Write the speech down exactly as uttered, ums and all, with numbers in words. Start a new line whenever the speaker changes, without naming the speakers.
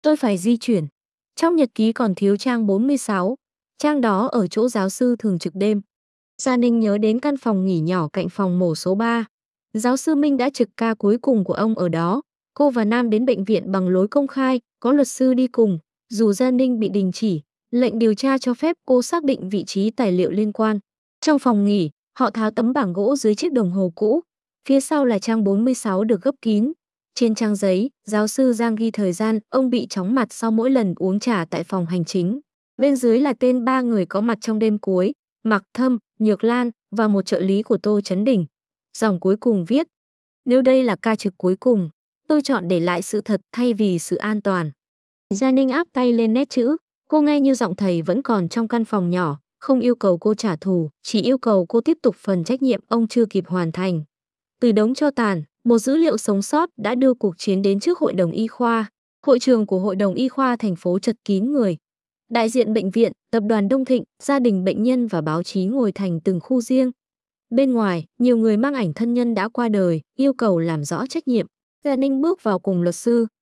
Tôi phải di chuyển. Trong nhật ký còn thiếu trang bốn mươi sáu, trang đó ở chỗ giáo sư thường trực đêm. Gia Ninh nhớ đến căn phòng nghỉ nhỏ cạnh phòng mổ số ba. Giáo sư Minh đã trực ca cuối cùng của ông ở đó. Cô và Nam đến bệnh viện bằng lối công khai, có luật sư đi cùng. Dù Gia Ninh bị đình chỉ, lệnh điều tra cho phép cô xác định vị trí tài liệu liên quan. Trong phòng nghỉ, họ tháo tấm bảng gỗ dưới chiếc đồng hồ cũ. Phía sau là trang bốn mươi sáu được gấp kín. Trên trang giấy, giáo sư Giang ghi thời gian ông bị chóng mặt sau mỗi lần uống trà tại phòng hành chính. Bên dưới là tên ba người có mặt trong đêm cuối: Mạc Thâm, Nhược Lan và một trợ lý của Tô Chấn Đình. Dòng cuối cùng viết: nếu đây là ca trực cuối cùng, tôi chọn để lại sự thật thay vì sự an toàn. Gia Ninh áp tay lên nét chữ. Cô nghe như giọng thầy vẫn còn trong căn phòng nhỏ, không yêu cầu cô trả thù, chỉ yêu cầu cô tiếp tục phần trách nhiệm ông chưa kịp hoàn thành. Từ đống tro tàn, một dữ liệu sống sót đã đưa cuộc chiến đến trước hội đồng y khoa. Hội trường của hội đồng y khoa thành phố chật kín người. Đại diện bệnh viện, tập đoàn Đông Thịnh, gia đình bệnh nhân và báo chí ngồi thành từng khu riêng. Bên ngoài, nhiều người mang ảnh thân nhân đã qua đời, yêu cầu làm rõ trách nhiệm. Gia Ninh bước vào cùng luật sư.